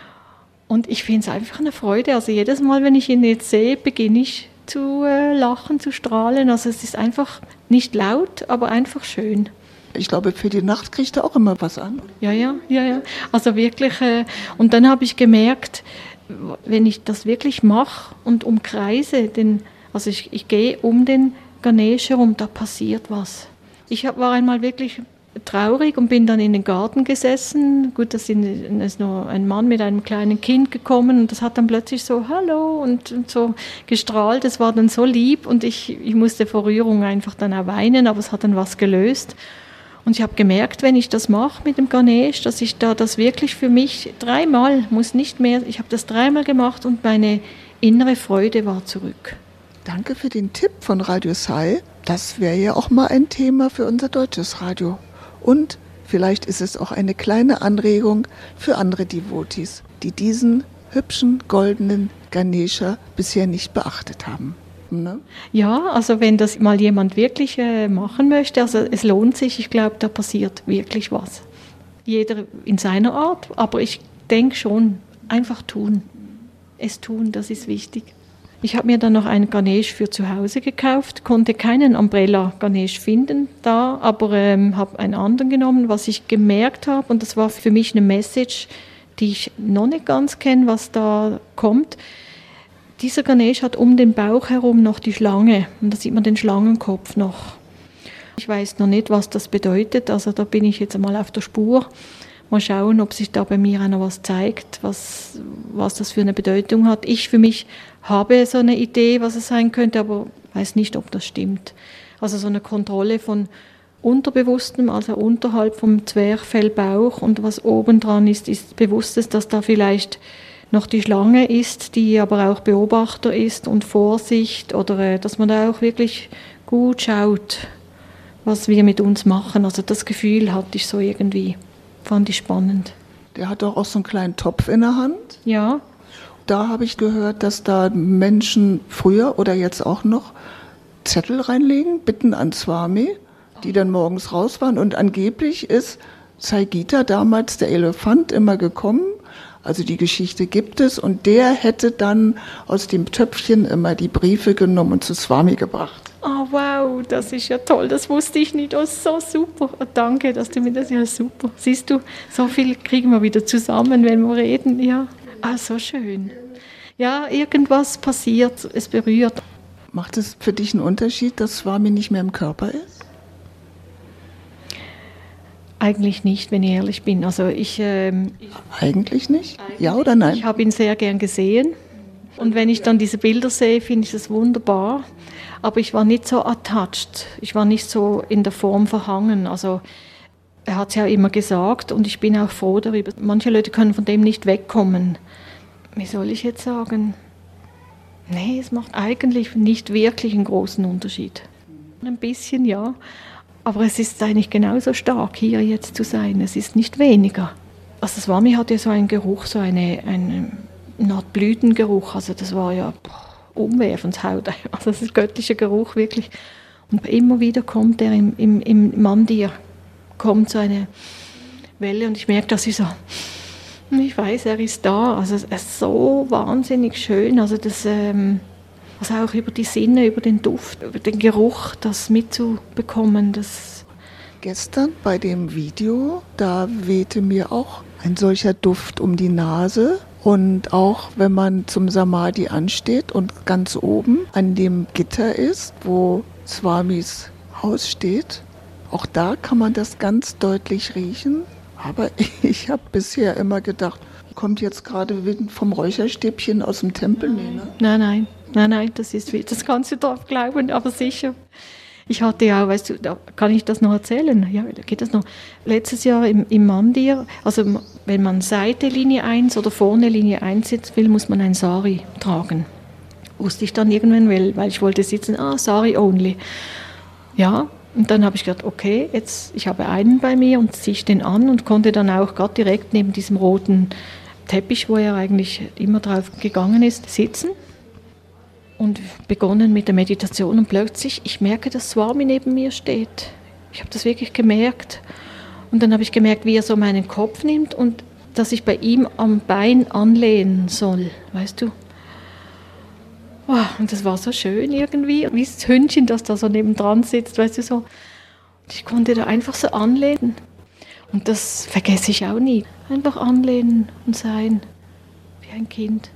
Und ich finde es einfach eine Freude. Also jedes Mal, wenn ich ihn jetzt sehe, beginne ich zu lachen, zu strahlen. Also es ist einfach nicht laut, aber einfach schön. Ich glaube, für die Nacht kriegt er auch immer was an. Ja. Also wirklich. Und dann habe ich gemerkt, wenn ich das wirklich mache und umkreise, also ich gehe um den Ganesh herum, da passiert was. Ich war einmal wirklich traurig und bin dann in den Garten gesessen. Gut, da ist noch ein Mann mit einem kleinen Kind gekommen und das hat dann plötzlich so Hallo und so gestrahlt. Das war dann so lieb und ich musste vor Rührung einfach dann auch weinen, aber es hat dann was gelöst. Und ich habe gemerkt, wenn ich das mache mit dem Ganesh, dass ich da das wirklich für mich 3-mal, muss nicht mehr, ich habe das 3-mal gemacht und meine innere Freude war zurück. Danke für den Tipp von Radio Sai. Das wäre ja auch mal ein Thema für unser deutsches Radio. Und vielleicht ist es auch eine kleine Anregung für andere Devotees, die diesen hübschen, goldenen Ganesha bisher nicht beachtet haben. Ne? Ja, also wenn das mal jemand wirklich machen möchte, also es lohnt sich, ich glaube, da passiert wirklich was. Jeder in seiner Art, aber ich denke schon, einfach tun. Es tun, das ist wichtig. Ich habe mir dann noch einen Ganesh für zu Hause gekauft, konnte keinen Umbrella Ganesh finden da, aber habe einen anderen genommen, was ich gemerkt habe, und das war für mich eine Message, die ich noch nicht ganz kenne, was da kommt. Dieser Ganesh hat um den Bauch herum noch die Schlange, und da sieht man den Schlangenkopf noch. Ich weiß noch nicht, was das bedeutet, also da bin ich jetzt einmal auf der Spur. Mal schauen, ob sich da bei mir auch noch was zeigt, was das für eine Bedeutung hat. Ich für mich habe so eine Idee, was es sein könnte, aber weiß nicht, ob das stimmt. Also so eine Kontrolle von Unterbewusstem, also unterhalb vom Zwerchfellbauch, und was oben dran ist Bewusstes, dass da vielleicht noch die Schlange ist, die aber auch Beobachter ist und Vorsicht, oder dass man da auch wirklich gut schaut, was wir mit uns machen. Also das Gefühl hatte ich so irgendwie. Fand ich spannend. Der hat doch auch so einen kleinen Topf in der Hand. Ja. Da habe ich gehört, dass da Menschen früher oder jetzt auch noch Zettel reinlegen, Bitten an Swami, die dann morgens raus waren. Und angeblich ist Saigita damals, der Elefant, immer gekommen. Also die Geschichte gibt es. Und der hätte dann aus dem Töpfchen immer die Briefe genommen und zu Swami gebracht. Oh wow, das ist ja toll, das wusste ich nicht. Oh, so super. Oh, danke, dass du mir das, ja super. Siehst du, so viel kriegen wir wieder zusammen, wenn wir reden. Ja, so schön. Ja, irgendwas passiert, es berührt. Macht es für dich einen Unterschied, dass Swami nicht mehr im Körper ist? Eigentlich nicht, wenn ich ehrlich bin. Also Eigentlich nicht? Ja oder nein? Ich habe ihn sehr gern gesehen. Und wenn ich dann diese Bilder sehe, finde ich es wunderbar. Aber ich war nicht so attached. Ich war nicht so in der Form verhangen. Also er hat es ja immer gesagt, und ich bin auch froh darüber. Manche Leute können von dem nicht wegkommen. Wie soll ich jetzt sagen? Nee, es macht eigentlich nicht wirklich einen großen Unterschied. Ein bisschen, ja. Aber es ist eigentlich genauso stark, hier jetzt zu sein. Es ist nicht weniger. Also Swami hatte so einen Geruch, so eine Art Blütengeruch. Also das war ja Umwerfenshaut. Also das ist göttlicher Geruch, wirklich. Und immer wieder kommt er im Mandir, kommt so eine Welle, und ich merke, dass ich so, ich weiß, er ist da. Also es ist so wahnsinnig schön. Also das, also auch über die Sinne, über den Duft, über den Geruch, das mitzubekommen. Das Gestern bei dem Video, da wehte mir auch ein solcher Duft um die Nase. Und auch wenn man zum Samadhi ansteht und ganz oben an dem Gitter ist, wo Swamis Haus steht, auch da kann man das ganz deutlich riechen. Aber ich habe bisher immer gedacht, kommt jetzt gerade Wind vom Räucherstäbchen aus dem Tempel? Nein, das kannst du drauf glauben, aber sicher. Ich hatte ja, weißt du, da kann ich das noch erzählen? Ja, da geht das noch. Letztes Jahr im Mandir, also wenn man Seite Linie 1 oder vorne Linie 1 sitzen will, muss man ein Sari tragen. Wusste ich dann irgendwann, weil ich wollte sitzen, Sari only. Ja, und dann habe ich gedacht, okay, jetzt, ich habe einen bei mir und ziehe ich den an und konnte dann auch gerade direkt neben diesem roten Teppich, wo er eigentlich immer drauf gegangen ist, sitzen. Und begonnen mit der Meditation, und plötzlich, ich merke, dass Swami neben mir steht. Ich habe das wirklich gemerkt. Und dann habe ich gemerkt, wie er so meinen Kopf nimmt und dass ich bei ihm am Bein anlehnen soll, weißt du. Oh, und das war so schön irgendwie, wie das Hündchen, das da so nebendran sitzt, weißt du so. Und ich konnte da einfach so anlehnen. Und das vergesse ich auch nie. Einfach anlehnen und sein, wie ein Kind.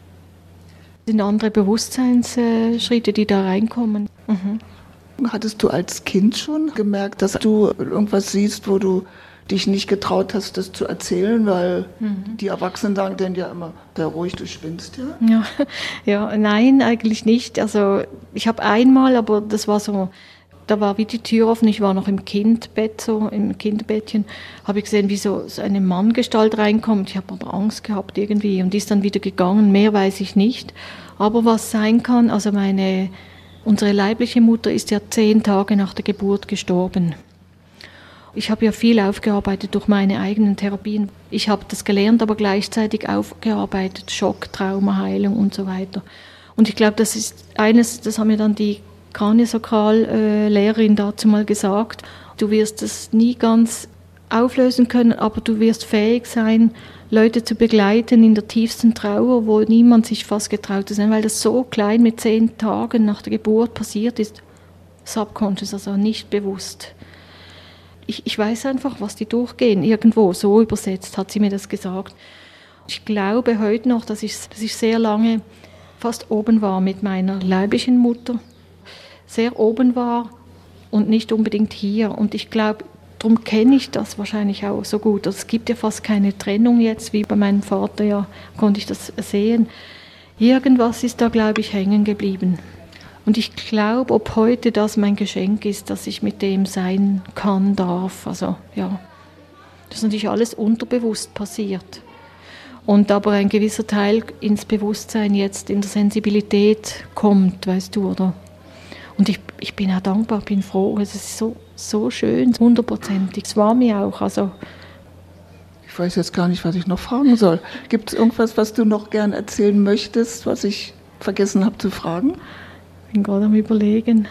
Das sind andere Bewusstseinsschritte, die da reinkommen. Mhm. Hattest du als Kind schon gemerkt, dass du irgendwas siehst, wo du dich nicht getraut hast, das zu erzählen, weil die Erwachsenen sagen dann ja immer, sei ruhig, du spinnst ja? Ja, nein, eigentlich nicht. Also ich habe einmal, aber das war so, da war wie die Tür offen, ich war noch im Kindbett, so im Kinderbettchen, habe ich gesehen, wie so eine Manngestalt reinkommt. Ich habe aber Angst gehabt irgendwie und die ist dann wieder gegangen, mehr weiß ich nicht. Aber was sein kann, also unsere leibliche Mutter ist ja 10 Tage nach der Geburt gestorben. Ich habe ja viel aufgearbeitet durch meine eigenen Therapien. Ich habe das gelernt, aber gleichzeitig aufgearbeitet, Schock, Traumaheilung und so weiter. Und ich glaube, das ist eines, das haben mir dann die Kraniosakral-Lehrerin dazu mal gesagt, du wirst es nie ganz auflösen können, aber du wirst fähig sein, Leute zu begleiten in der tiefsten Trauer, wo niemand sich fast getraut zu sein, weil das so klein mit 10 Tagen nach der Geburt passiert ist, subconscious, also nicht bewusst. Ich weiß einfach, was die durchgehen, irgendwo, so übersetzt hat sie mir das gesagt. Ich glaube heute noch, dass ich sehr lange fast oben war mit meiner leiblichen Mutter, sehr oben war und nicht unbedingt hier. Und ich glaube, darum kenne ich das wahrscheinlich auch so gut. Also es gibt ja fast keine Trennung jetzt, wie bei meinem Vater, ja, konnte ich das sehen. Irgendwas ist da, glaube ich, hängen geblieben. Und ich glaube, ob heute das mein Geschenk ist, dass ich mit dem sein kann, darf. Also ja, das ist natürlich alles unterbewusst passiert. Und aber ein gewisser Teil ins Bewusstsein jetzt, in der Sensibilität kommt, weißt du, oder? Und ich bin auch dankbar, bin froh. Es ist so schön, 100%ig. Es war mir auch, also. Ich weiß jetzt gar nicht, was ich noch fragen soll. Gibt es irgendwas, was du noch gern erzählen möchtest, was ich vergessen habe zu fragen? Ich bin gerade am Überlegen.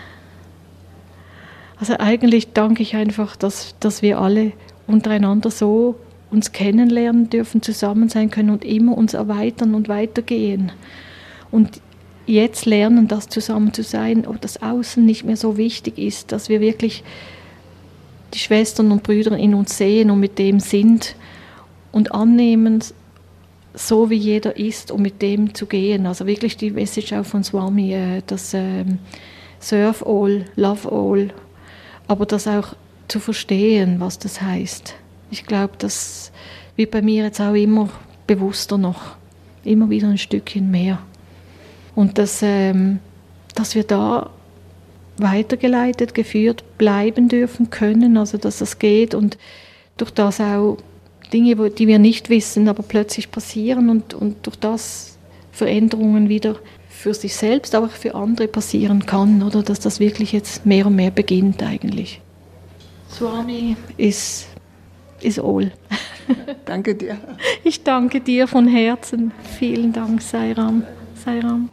Also eigentlich danke ich einfach, dass wir alle untereinander so uns kennenlernen dürfen, zusammen sein können und immer uns erweitern und weitergehen. Und jetzt lernen, das zusammen zu sein, ob das Außen nicht mehr so wichtig ist, dass wir wirklich die Schwestern und Brüder in uns sehen und mit dem sind und annehmen, so wie jeder ist, um mit dem zu gehen. Also wirklich die Message auch von Swami, das Serve all, love all, aber das auch zu verstehen, was das heißt. Ich glaube, das wird bei mir jetzt auch immer bewusster noch, immer wieder ein Stückchen mehr. Und dass wir da weitergeleitet, geführt bleiben dürfen können, also dass das geht und durch das auch Dinge, die wir nicht wissen, aber plötzlich passieren und durch das Veränderungen wieder für sich selbst, aber auch für andere passieren kann, oder dass das wirklich jetzt mehr und mehr beginnt eigentlich. Swami is all. Danke dir. Ich danke dir von Herzen. Vielen Dank, Sairam. Sairam.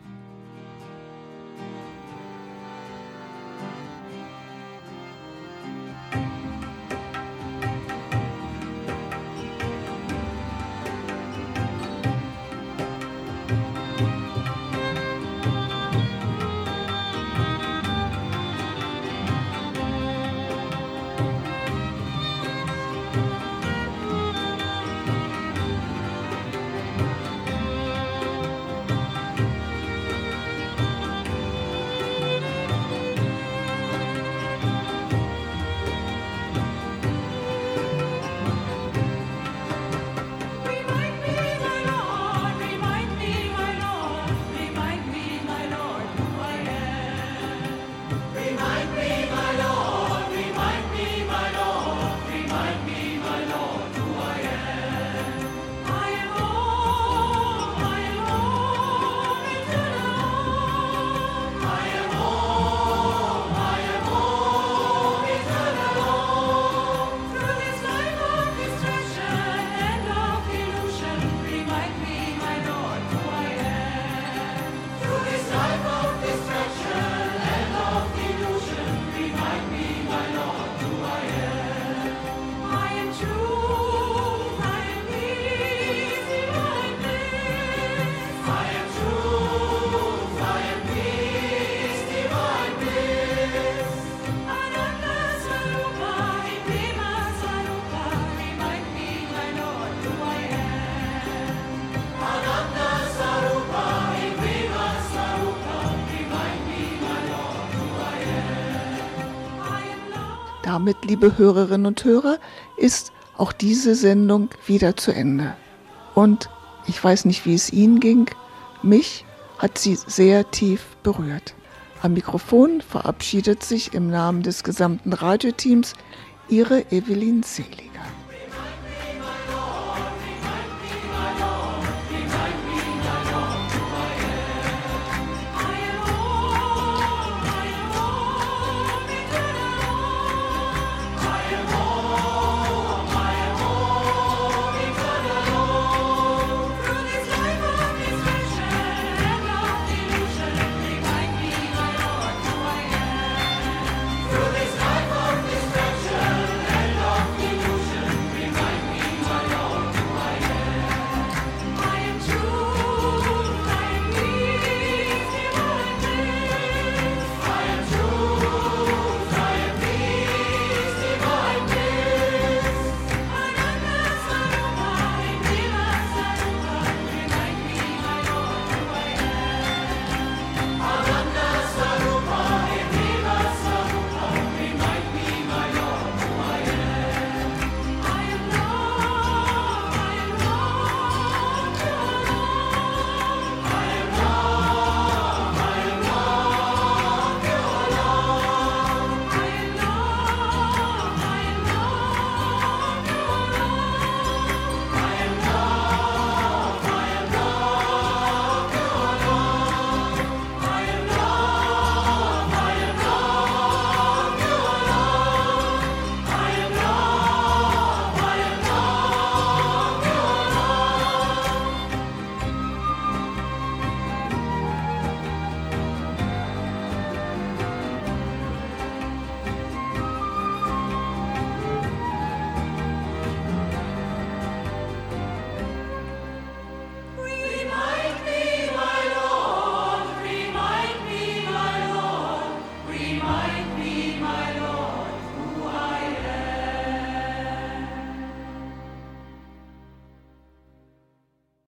Damit, liebe Hörerinnen und Hörer, ist auch diese Sendung wieder zu Ende. Und ich weiß nicht, wie es Ihnen ging, mich hat sie sehr tief berührt. Am Mikrofon verabschiedet sich im Namen des gesamten Radioteams Ihre Evelyn Seliger.